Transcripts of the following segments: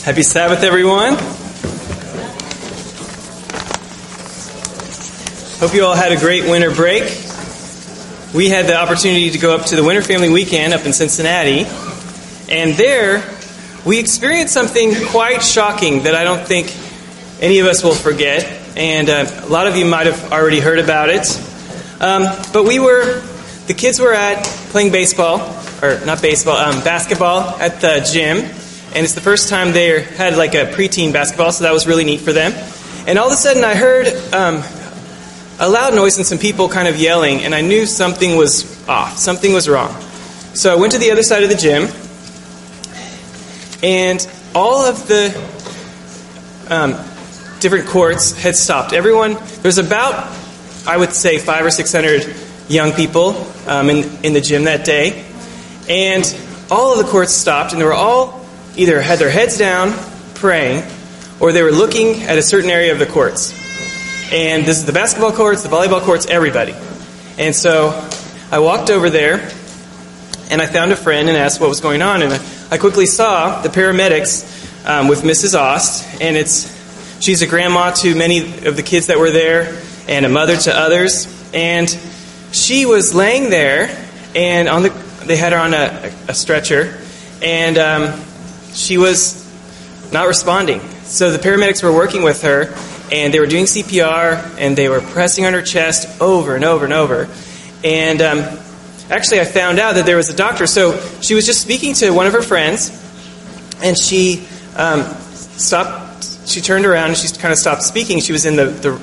Happy Sabbath, everyone. Hope you all had a great winter break. We had the opportunity to go up to the Winter Family Weekend up in Cincinnati, and there we experienced something quite shocking that I don't think any of us will forget, and a lot of you might have already heard about it. But the kids were playing basketball at the gym, and it's the first time they had like a preteen basketball, so that was really neat for them. And all of a sudden I heard a loud noise and some people kind of yelling, and I knew something was off, something was wrong. So I went to the other side of the gym, and all of the different courts had stopped. There's about, I would say, 500 or 600 young people in the gym that day, and all of the courts stopped, and they were all either had their heads down praying, or they were looking at a certain area of the courts. And this is the basketball courts, the volleyball courts, everybody. And so I walked over there, and I found a friend and asked what was going on. And I quickly saw the paramedics with Mrs. Ost, and she's a grandma to many of the kids that were there, and a mother to others. And she was laying there, and they had her on a stretcher, and she was not responding. So the paramedics were working with her, and they were doing CPR, and they were pressing on her chest over and over and over. And actually I found out that there was a doctor. So she was just speaking to one of her friends, and she stopped. She turned around, and she kind of stopped speaking. She was in the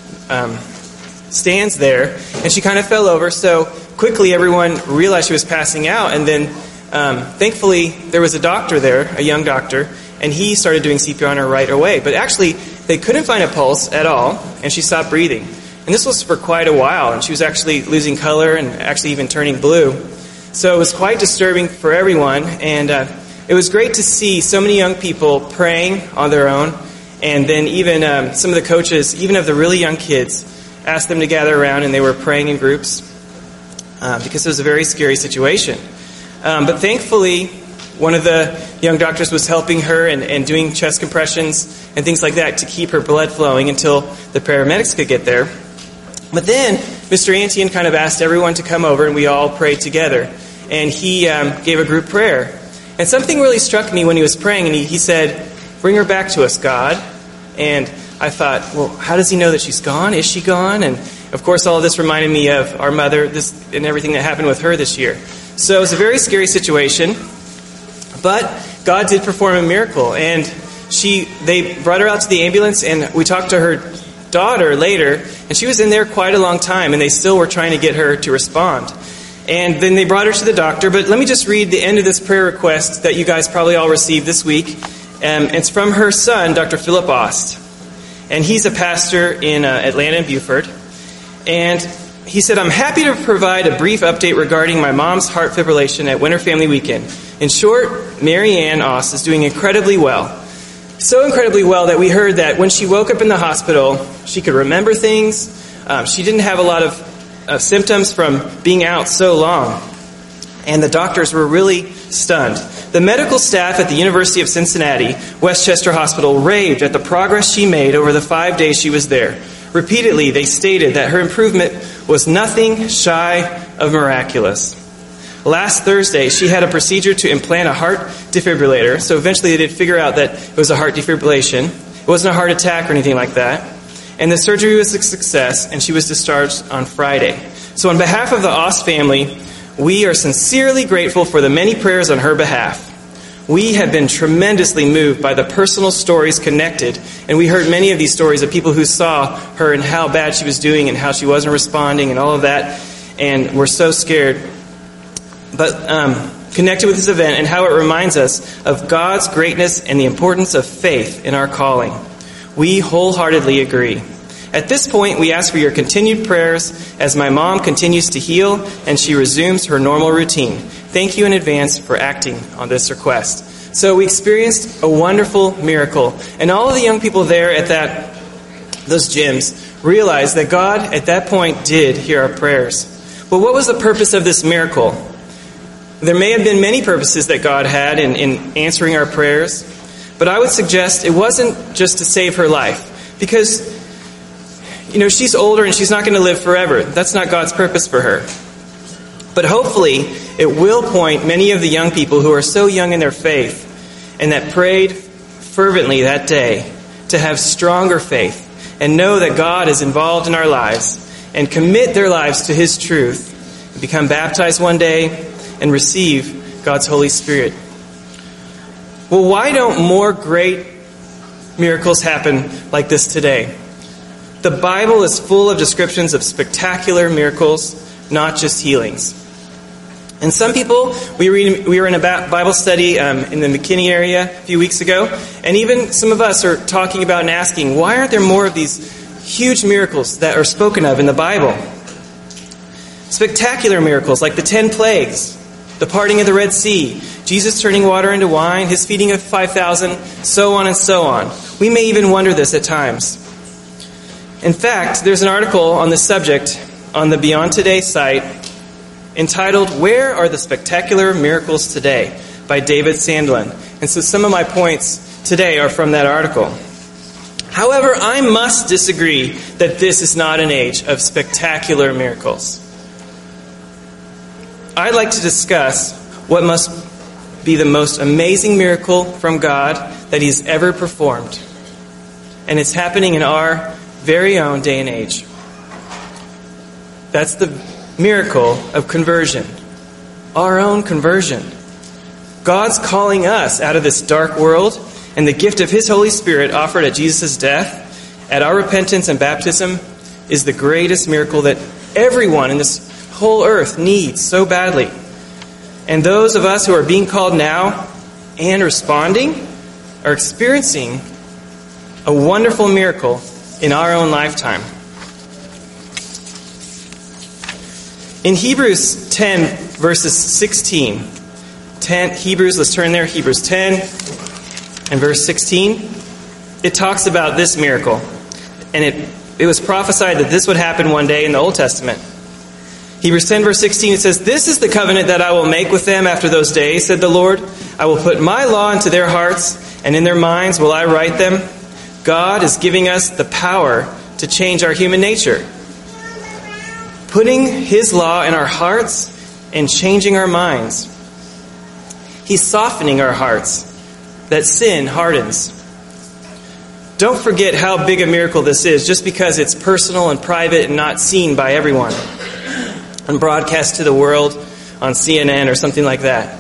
stands there, and she kind of fell over. So quickly everyone realized she was passing out, and then thankfully there was a doctor there, a young doctor, and he started doing CPR on her right away. But actually they couldn't find a pulse at all, and she stopped breathing. And this was for quite a while, and she was actually losing color and actually even turning blue. So it was quite disturbing for everyone, and it was great to see so many young people praying on their own, and then even some of the coaches, even of the really young kids, asked them to gather around, and they were praying in groups because it was a very scary situation. But thankfully, one of the young doctors was helping her and doing chest compressions and things like that to keep her blood flowing until the paramedics could get there. But then Mr. Antian kind of asked everyone to come over, and we all prayed together. And he gave a group prayer. And something really struck me when he was praying, and he said, "Bring her back to us, God." And I thought, well, how does he know that she's gone? Is she gone? And of course all of this reminded me of our mother and everything that happened with her this year. So it was a very scary situation. But God did perform a miracle, and they brought her out to the ambulance, and we talked to her daughter later, and she was in there quite a long time, and they still were trying to get her to respond. And then they brought her to the doctor. But let me just read the end of this prayer request that you guys probably all received this week. It's from her son, Dr. Philip Ost, and he's a pastor in Atlanta and Beaufort. And he said, "I'm happy to provide a brief update regarding my mom's heart fibrillation at Winter Family Weekend. In short, Mary Ann Ost is doing incredibly well. So incredibly well that we heard that when she woke up in the hospital, she could remember things. She didn't have a lot of symptoms from being out so long. And the doctors were really stunned. The medical staff at the University of Cincinnati Westchester Hospital raved at the progress she made over the 5 days she was there. Repeatedly, they stated that her improvement was nothing shy of miraculous. Last Thursday, she had a procedure to implant a heart defibrillator. So eventually they did figure out that it was a heart defibrillation. It wasn't a heart attack or anything like that. And the surgery was a success, and she was discharged on Friday. So on behalf of the Ost family, we are sincerely grateful for the many prayers on her behalf. We have been tremendously moved by the personal stories connected, and we heard many of these stories of people who saw her and how bad she was doing and how she wasn't responding and all of that, and we're so scared. But connected with this event and how it reminds us of God's greatness and the importance of faith in our calling. We wholeheartedly agree. At this point, we ask for your continued prayers as my mom continues to heal and she resumes her normal routine. Thank you in advance for acting on this request. So we experienced a wonderful miracle, and all of the young people there at those gyms realized that God at that point did hear our prayers. But what was the purpose of this miracle? There may have been many purposes that God had in answering our prayers, but I would suggest it wasn't just to save her life. Because, she's older and she's not going to live forever. That's not God's purpose for her. But hopefully, it will point many of the young people who are so young in their faith and that prayed fervently that day to have stronger faith and know that God is involved in our lives and commit their lives to His truth and become baptized one day and receive God's Holy Spirit. Well, why don't more great miracles happen like this today? The Bible is full of descriptions of spectacular miracles, not just healings. And some people, we were in a Bible study in the McKinney area a few weeks ago, and even some of us are talking about and asking, why aren't there more of these huge miracles that are spoken of in the Bible? Spectacular miracles like the 10 plagues, the parting of the Red Sea, Jesus turning water into wine, His feeding of 5,000, so on and so on. We may even wonder this at times. In fact, there's an article on this subject on the Beyond Today site entitled, "Where Are the Spectacular Miracles Today?" by David Sandlin. And so some of my points today are from that article. However, I must disagree that this is not an age of spectacular miracles. I'd like to discuss what must be the most amazing miracle from God that He's ever performed. And it's happening in our very own day and age. That's the miracle of conversion. Our own conversion. God's calling us out of this dark world, and the gift of His Holy Spirit offered at Jesus' death, at our repentance and baptism, is the greatest miracle that everyone in this whole earth needs so badly. And those of us who are being called now and responding are experiencing a wonderful miracle in our own lifetime. In Hebrews 10, verses 16, Hebrews, let's turn there, Hebrews 10 and verse 16, it talks about this miracle. And it was prophesied that this would happen one day in the Old Testament. Hebrews 10, verse 16, it says, "This is the covenant that I will make with them after those days, said the Lord. I will put my law into their hearts, and in their minds will I write them." God is giving us the power to change our human nature. Putting His law in our hearts and changing our minds. He's softening our hearts that sin hardens. Don't forget how big a miracle this is just because it's personal and private and not seen by everyone and broadcast to the world on CNN or something like that.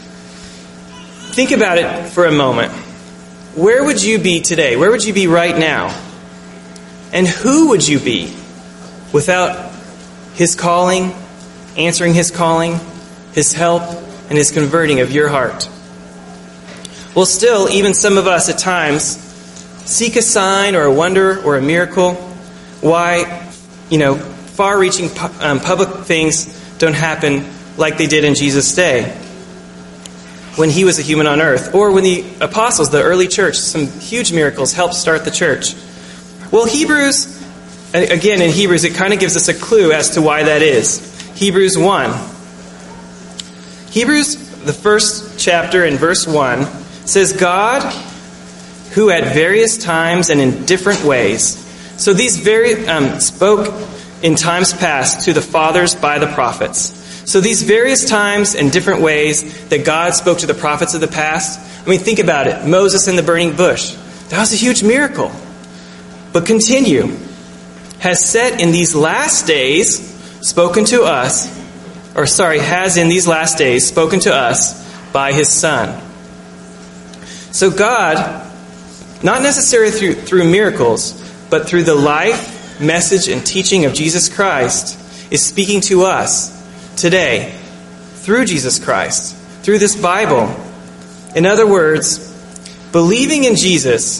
Think about it for a moment. Where would you be today? Where would you be right now? And who would you be without His calling, answering His calling, His help, and His converting of your heart? Well, still, even some of us at times seek a sign or a wonder or a miracle. Why, far-reaching public things don't happen like they did in Jesus' day when He was a human on earth. Or when the apostles, the early church, some huge miracles helped start the church. Well, Hebrews, again in Hebrews, it kind of gives us a clue as to why that is. Hebrews 1. Hebrews, the first chapter in verse 1, says, "God, who at various times and in different ways," so these spoke in times past to the fathers by the prophets. So these various times and different ways that God spoke to the prophets of the past, think about it. Moses in the burning bush. That was a huge miracle. But continue. Has set in these last days spoken to us, has in these last days spoken to us by His Son. So God, not necessarily through miracles, but through the life, message, and teaching of Jesus Christ, is speaking to us today through Jesus Christ, through this Bible. In other words, believing in Jesus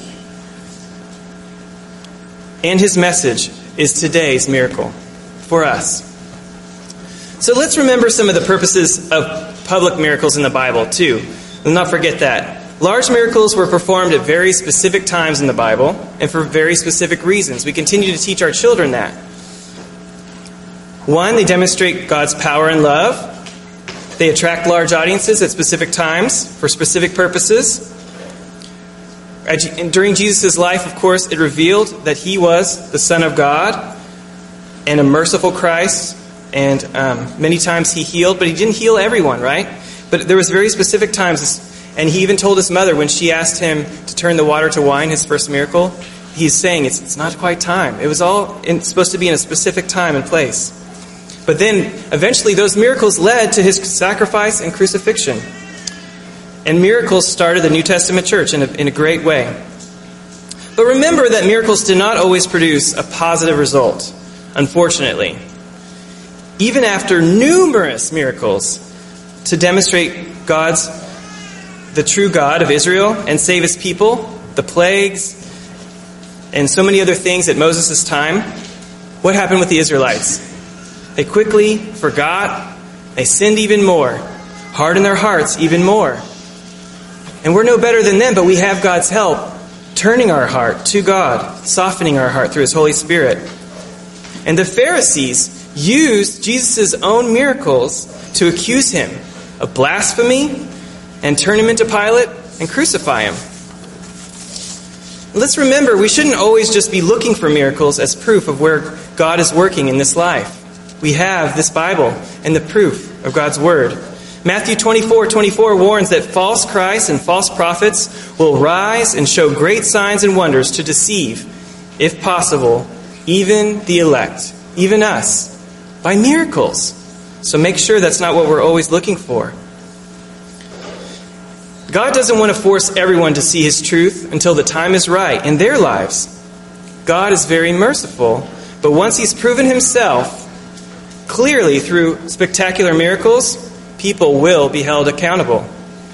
and His message is today's miracle for us. So let's remember some of the purposes of public miracles in the Bible too. Let's not forget that. Large miracles were performed at very specific times in the Bible and for very specific reasons. We continue to teach our children that. One, they demonstrate God's power and love. They attract large audiences at specific times for specific purposes. During Jesus' life, of course, it revealed that he was the Son of God and a merciful Christ. And many times he healed, but he didn't heal everyone, right? But there was very specific times, and he even told his mother when she asked him to turn the water to wine, his first miracle, he's saying it's not quite time. It was all supposed to be in a specific time and place. But then eventually those miracles led to his sacrifice and crucifixion. And miracles started the New Testament church in a great way. But remember that miracles did not always produce a positive result, unfortunately. Even after numerous miracles to demonstrate the true God of Israel and save his people, the plagues, and so many other things at Moses' time, what happened with the Israelites? They quickly forgot. They sinned even more, hardened their hearts even more. And we're no better than them, but we have God's help turning our heart to God, softening our heart through his Holy Spirit. And the Pharisees used Jesus' own miracles to accuse him of blasphemy and turn him into Pilate and crucify him. Let's remember, we shouldn't always just be looking for miracles as proof of where God is working in this life. We have this Bible and the proof of God's Word. Matthew 24:24 warns that false Christs and false prophets will rise and show great signs and wonders to deceive, if possible, even the elect, even us, by miracles. So make sure that's not what we're always looking for. God doesn't want to force everyone to see his truth until the time is right in their lives. God is very merciful, but once he's proven himself clearly through spectacular miracles, people will be held accountable.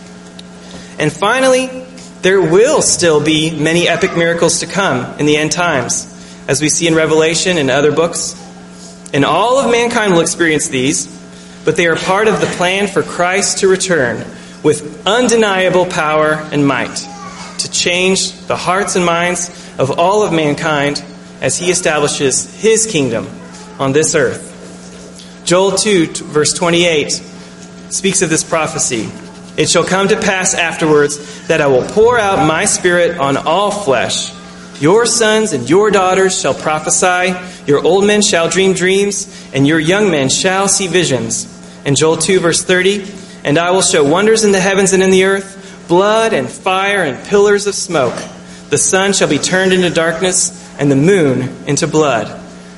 And finally, there will still be many epic miracles to come in the end times, as we see in Revelation and other books. And all of mankind will experience these, but they are part of the plan for Christ to return with undeniable power and might to change the hearts and minds of all of mankind as he establishes his kingdom on this earth. Joel 2, verse 28 speaks of this prophecy. It shall come to pass afterwards that I will pour out my Spirit on all flesh. Your sons and your daughters shall prophesy, your old men shall dream dreams, and your young men shall see visions. And Joel 2, verse 30, and I will show wonders in the heavens and in the earth, blood and fire and pillars of smoke. The sun shall be turned into darkness, and the moon into blood,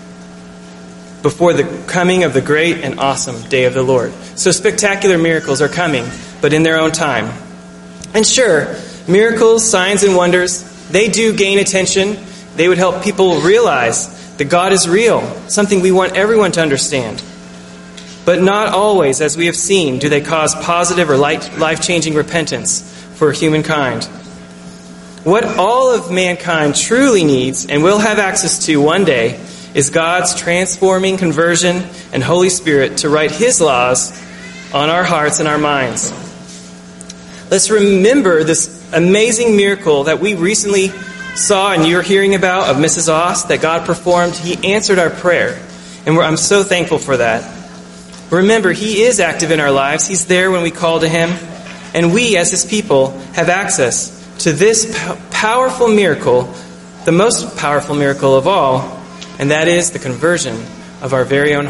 before the coming of the great and awesome day of the Lord. So spectacular miracles are coming, but in their own time. And sure, miracles, signs, and wonders, they do gain attention. They would help people realize that God is real, something we want everyone to understand. But not always, as we have seen, do they cause positive or life-changing repentance for humankind. What all of mankind truly needs and will have access to one day is God's transforming conversion and Holy Spirit to write his laws on our hearts and our minds. Let's remember this amazing miracle that we recently saw and you're hearing about of Mrs. Oss that God performed. He answered our prayer, and I'm so thankful for that. Remember, he is active in our lives. He's there when we call to him, and we as his people have access to this powerful miracle, the most powerful miracle of all, and that is the conversion of our very own